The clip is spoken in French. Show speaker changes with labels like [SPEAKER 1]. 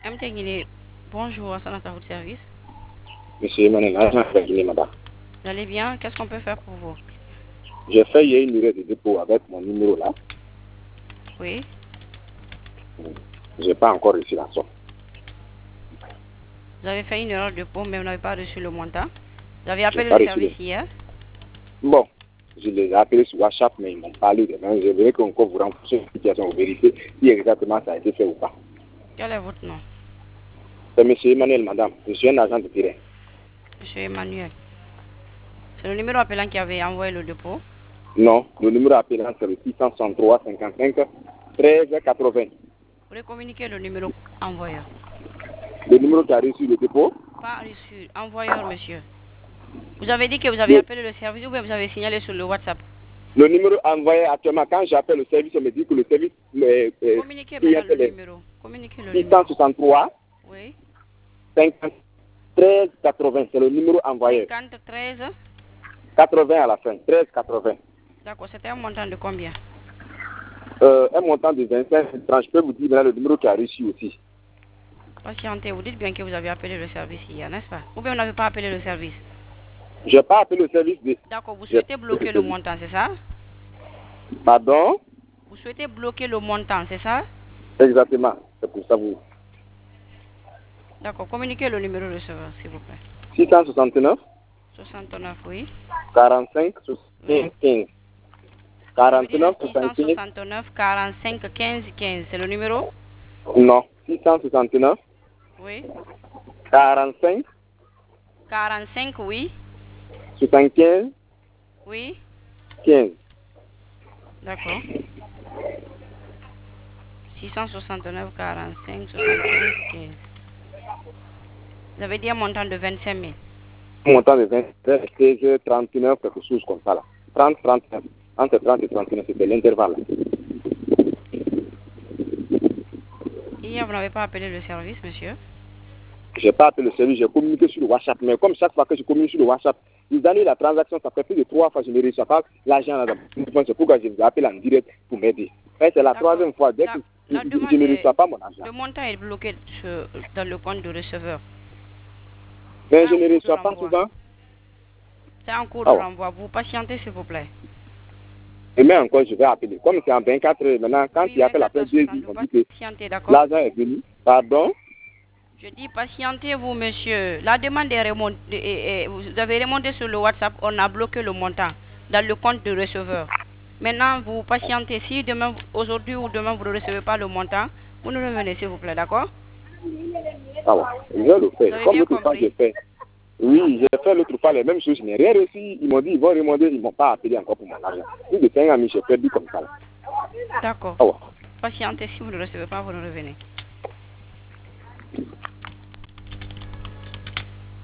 [SPEAKER 1] MT Guinée, bonjour, à votre service.
[SPEAKER 2] Monsieur Emmanuel, agent de Guinée, madame.
[SPEAKER 1] Vous allez bien? Qu'est-ce qu'on peut faire pour vous?
[SPEAKER 2] J'ai fait hier une erreur de dépôt avec mon numéro là.
[SPEAKER 1] Oui.
[SPEAKER 2] Je n'ai pas encore reçu la somme.
[SPEAKER 1] Vous avez fait une erreur de dépôt, mais vous n'avez pas reçu le montant. Vous avez appelé
[SPEAKER 2] pas
[SPEAKER 1] le
[SPEAKER 2] reçu
[SPEAKER 1] service hier?
[SPEAKER 2] Bon, je les ai appelés sur WhatsApp, mais ils m'ont parlé demain. Je voudrais qu'on vous renforce une situation, vous vérifiez si exactement ça a été fait ou pas.
[SPEAKER 1] Quel est votre nom?
[SPEAKER 2] C'est monsieur Emmanuel, madame. Je suis un agent de terrain.
[SPEAKER 1] Monsieur Emmanuel. C'est le numéro appelant qui avait envoyé le dépôt?
[SPEAKER 2] Non, le numéro appelant c'est le 663 55 13 80.
[SPEAKER 1] Vous voulez communiquer le numéro envoyeur?
[SPEAKER 2] Le numéro qui a reçu le dépôt?
[SPEAKER 1] Pas reçu. Envoyeur, monsieur. Vous avez dit que vous avez appelé le service ou bien vous avez signalé sur le WhatsApp?
[SPEAKER 2] Le numéro envoyé actuellement, quand j'appelle le service, on me dit que le service...
[SPEAKER 1] Communiquez maintenant le numéro. Communiquez le numéro.
[SPEAKER 2] 663
[SPEAKER 1] Oui.
[SPEAKER 2] 50 13 80, c'est le numéro envoyé.
[SPEAKER 1] 50 13
[SPEAKER 2] 80 à la fin, 13 80.
[SPEAKER 1] D'accord, c'était un montant de combien?
[SPEAKER 2] Un montant de 25 francs. Je peux vous dire le numéro qui a reçu aussi.
[SPEAKER 1] Patientez, vous dites bien que vous avez appelé le service hier, n'est-ce pas? Ou bien vous n'avez pas appelé le service?
[SPEAKER 2] Je n'ai pas appelé le service de...
[SPEAKER 1] D'accord, vous souhaitez bloquer le montant, c'est ça?
[SPEAKER 2] Pardon?
[SPEAKER 1] Vous souhaitez bloquer le montant, c'est ça?
[SPEAKER 2] Exactement, c'est pour ça vous...
[SPEAKER 1] D'accord, communiquez le numéro receveur, s'il vous plaît.
[SPEAKER 2] 669
[SPEAKER 1] 69, oui.
[SPEAKER 2] 45 75 15. 49
[SPEAKER 1] 669 45 15 15, c'est le numéro?
[SPEAKER 2] Non, 669
[SPEAKER 1] Oui.
[SPEAKER 2] 45
[SPEAKER 1] 45, oui.
[SPEAKER 2] 75
[SPEAKER 1] Oui.
[SPEAKER 2] 15.
[SPEAKER 1] D'accord. 669 45 75 15. Vous avez dit un montant de 25 000.
[SPEAKER 2] Un montant de 20, 16, 39, quelque chose comme ça là. 30, 39. Entre 30 et 39, c'était l'intervalle.
[SPEAKER 1] Hier, vous n'avez pas appelé le service, monsieur?
[SPEAKER 2] Je n'ai pas appelé le service, j'ai communiqué sur le WhatsApp. Mais comme chaque fois que je communique sur le WhatsApp, ils annulent la transaction, ça fait plus de 3 fois que je ne reçois pas l'argent. C'est pourquoi je vous appelle en direct pour m'aider. C'est la troisième fois. Dès que je ne reçois pas mon argent.
[SPEAKER 1] Le montant est bloqué dans le compte de receveur.
[SPEAKER 2] Mais je ne reçois pas souvent.
[SPEAKER 1] C'est en cours de renvoi. Vous patientez, s'il vous plaît.
[SPEAKER 2] Demain encore, je vais appeler. Comme c'est en 24 heures, maintenant, quand il appelle après 2 jours, on dit que l'argent est venu. Pardon?
[SPEAKER 1] Je dis patientez-vous, monsieur. La demande est remontée. Vous avez remonté sur le WhatsApp, on a bloqué le montant dans le compte de receveur. Maintenant, vous patientez. Si demain, aujourd'hui ou demain, vous ne recevez pas le montant, vous nous revenez, s'il vous plaît, d'accord?
[SPEAKER 2] Ah ouais, je vais le faire. Comme l'autre fois, j'ai fait. Oui, j'ai fait l'autre fois les mêmes choses. Je n'ai rien reçu. Ils m'ont dit ils vont remonter. Ils ne m'ont pas appelé encore pour mon argent. Plus de 5 amis, j'ai perdu comme ça.
[SPEAKER 1] D'accord.
[SPEAKER 2] Ah ouais.
[SPEAKER 1] Patientez. Si vous ne recevez pas, vous nous revenez.